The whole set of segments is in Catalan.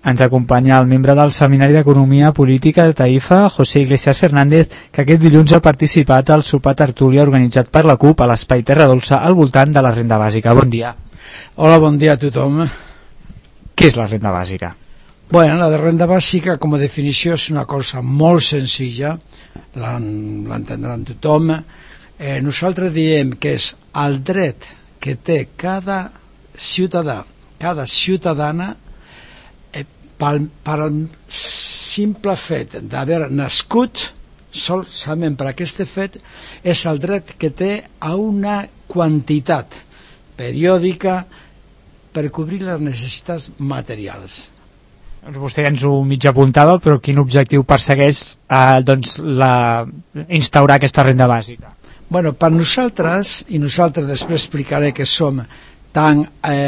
Ens acompanya el membre del Seminari d'Economia Política de Taifa, José Iglesias Fernández, que aquest dilluns ha participat al sopar tertúlia organitzat per la CUP a l'Espai Terra Dolça al voltant de la renda bàsica. Bon dia. Hola, bon dia a tothom. Què és la renda bàsica? Bueno, la de renda bàsica com a definició és una cosa molt senzilla, l'entendran tothom. Nosaltres diem que és el dret que té cada ciutadà, cada ciutadana, per al simple fet d'haver nascut, solament per aquest fet, és el dret que té a una quantitat periòdica per cobrir les necessitats materials. Doncs vostè ens ho mig apuntava, però quin objectiu persegueix instaurar aquesta renda bàsica? Bueno, per nosaltres, i nosaltres després explicaré que som tan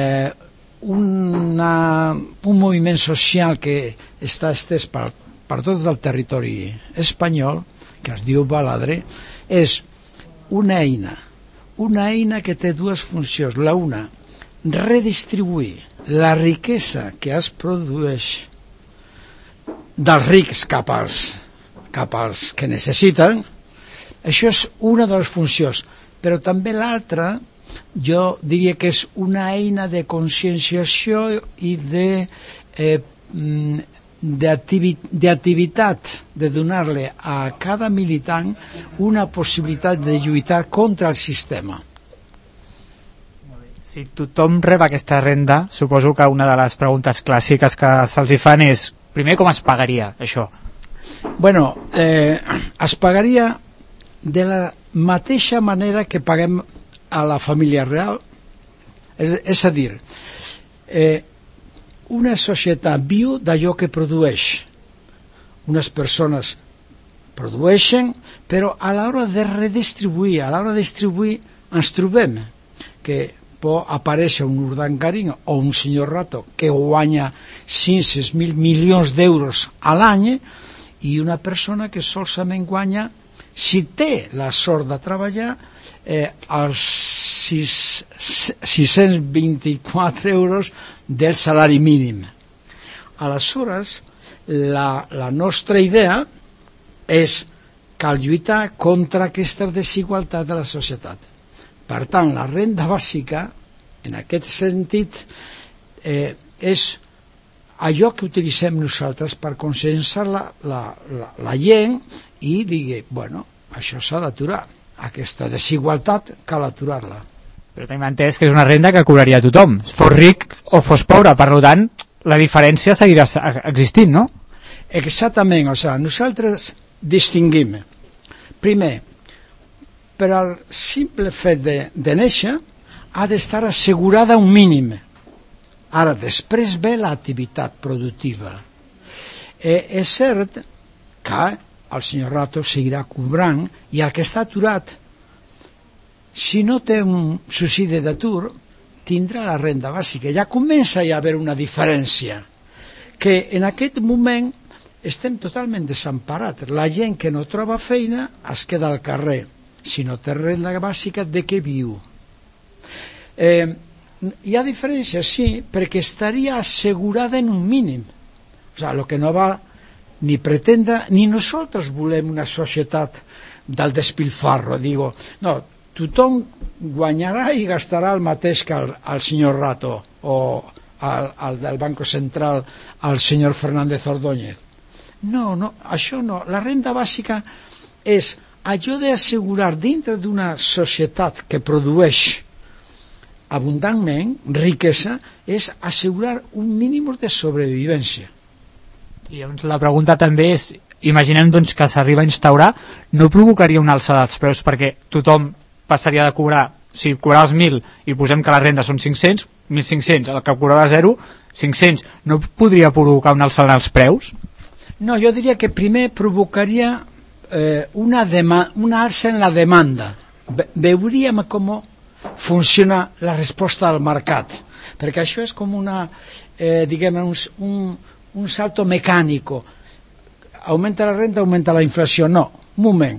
un moviment social que està estès per tot el territori espanyol, que es diu Baladre, és una eina que té dues funcions. La una, redistribuir la riquesa que es produeix dels rics cap als que necessiten. Això és una de les funcions, però també l'altra, jo diria que és una eina de conscienciació i d'activitat, de donar-li a cada militant una possibilitat de lluitar contra el sistema. Si tothom rep aquesta renda, suposo que una de les preguntes clàssiques que se'ls fan és, primer, com es pagaria això? Bueno, es pagaria de la mateixa manera que paguem a la família real, és a dir, una societat viu d'allò que produeix. Unes persones produeixen, però a l'hora de redistribuir, ens trobem que pot aparèixer un Urdangarín o un senyor Rato que guanya 500.000 milions d'euros a l'any i una persona que solament guanya, si té la sort de treballar, els 624 euros del salari mínim. Aleshores, la nostra idea és cal lluitar contra aquesta desigualtat de la societat. Per tant, la renda bàsica, en aquest sentit, és allò que utilitzem nosaltres per conscienciar la gent i dir, bueno, això s'ha d'aturar. Aquesta desigualtat cal aturar-la. Però tenim entès que és una renda que cobraria tothom, fos ric o fos pobre, per tant la diferència seguirà existint, no? Exactament, nosaltres distinguim, primer, per al simple fet de néixer ha d'estar assegurada un mínim. Ara, després ve l'activitat productiva. És cert que el senyor Rato seguirà cobrant i el que està aturat, si no té un subsidi d'atur, tindrà la renda bàsica. Ja comença a haver una diferència, que en aquest moment estem totalment desemparats. La gent que no troba feina es queda al carrer. Si no té renda bàsica, de què viu? Hi ha diferència, sí, perquè estaria assegurada en un mínim. El que no va ni pretendre, ni nosaltres volem una societat del despilfarro. Digo, no, tothom guanyarà i gastarà el mateix que el senyor Rato o el del Banco Central, el senyor Fernández Ordóñez. No, això no. La renda bàsica és allò d'assegurar dintre d'una societat que produeix abundantment riquesa, és assegurar un mínim de sobrevivència. I llavors la pregunta també és, imaginem doncs que s'arriba a instaurar, no provocaria una alçada dels preus perquè tothom passaria de cobrar, si cobraves 1.000 i posem que la renda són 500, 1.500, el que cobrava 0, 500, no podria provocar una alçada dels preus? No, jo diria que primer provocaria una alça en la demanda. Veuríem com funciona la resposta al mercat, perquè això és com un salto mecánico. Augmenta la renta, augmenta la inflació. No, un moment.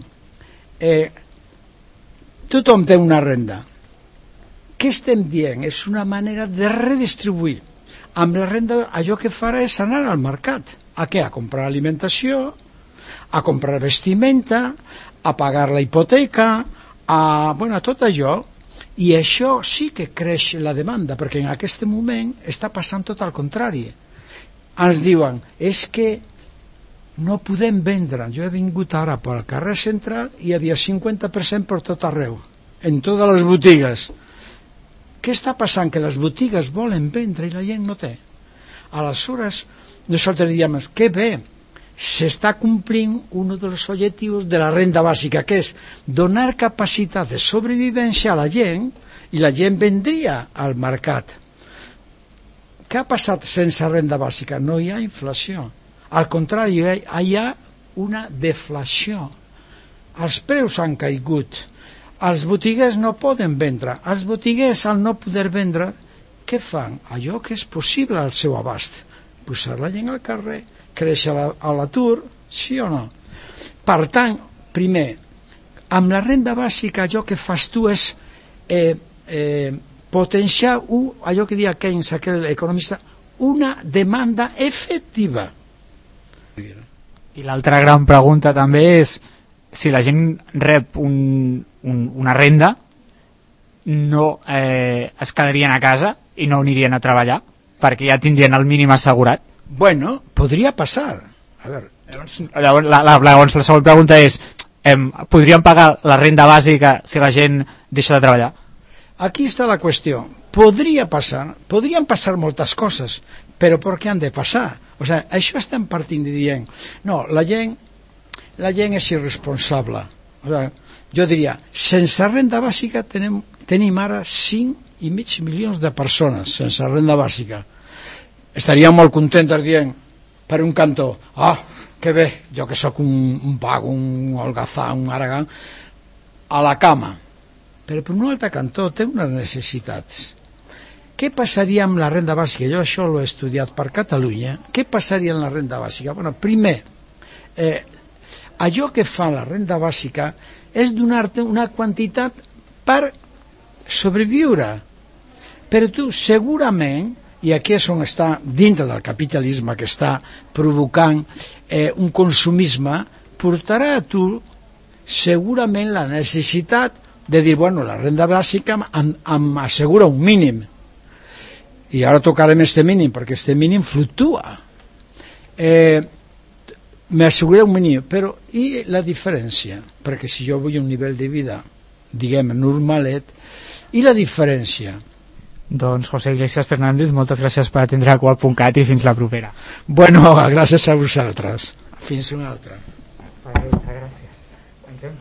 Tothom té una renda. Què estem dient? És una manera de redistribuir. amb la renda allò que farà és anar al mercat. A què? A comprar alimentació, a comprar vestimenta, a pagar la hipoteca, a tot allò. I això sí que creix la demanda, perquè en aquest moment està passant tot al contrari. Ens diuen, és que no podem vendre. Jo he vingut ara pel carrer central i hi havia 50% per tot arreu, en totes les botigues. Què està passant? Que les botigues volen vendre i la gent no té. Aleshores, nosaltres diem que bé, s'està complint un dels objectius de la renda bàsica, que és donar capacitat de sobrevivència a la gent, i la gent vendria al mercat. Què ha passat sense renda bàsica? No hi ha inflació. Al contrari, hi ha una deflació. Els preus han caigut. Els botiguers no poden vendre. Els botiguers, al no poder vendre, què fan? Allò que és possible al seu abast. Posar la gent al carrer, créixer a l'atur, sí o no? Per tant, primer, amb la renda bàsica allò que fas tu és potenciar allò que deia Keynes, aquell economista, una demanda efectiva. I l'altra gran pregunta també és si la gent rep una renda, no es quedarien a casa i no anirien a treballar perquè ja tindrien el mínim assegurat. Bueno, podria passar. A veure, llavors la següent pregunta és, podríem pagar la renda bàsica si la gent deixa de treballar? Aquí està la qüestió. Podrien passar moltes coses, però per què han de passar? O sigui, això estem partint de dient, no, la gent és irresponsable. O sigui, jo diria, sense renda bàsica tenim ara 5,5 milions de persones sense renda bàsica. Estaríem molt contents dient, per un cantó, que bé, jo que sóc un vago, un holgazà, un aragán, a la cama. Però per un altre cantó té unes necessitats. Què passaria amb la renda bàsica? Jo això l'he estudiat per Catalunya. Què passaria amb la renda bàsica? Bueno, primer, allò que fa la renda bàsica és donar-te una quantitat per sobreviure. Però tu segurament, i aquí és on està dintre del capitalisme que està provocant un consumisme, portarà a tu segurament la necessitat de dir, bueno, la renda bàsica em assegura un mínim, i ara tocarem este mínim perquè este mínim fluctua, m'assegura un mínim, però i la diferència? Perquè si jo vull un nivell de vida diguem normalet, i la diferència? Doncs José Iglesias Fernández, moltes gràcies per atendre a Qual.cat i fins la propera. Bueno, gràcies a vosaltres. Fins una altra. Gràcies.